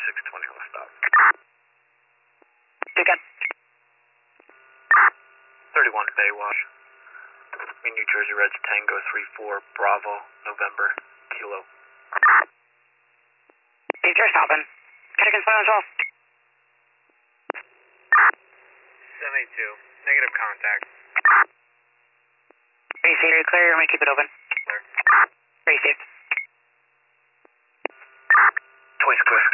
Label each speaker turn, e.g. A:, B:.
A: 620 on the stop.
B: Again.
A: 31 Baywash. In New Jersey Reds Tango 34 Bravo November Kilo.
B: These are stopping. Check-in spot on
A: 782. Negative contact.
B: Race area clear. I'm going to keep it open.
A: Clear.
B: Race safe.
A: Twice clear.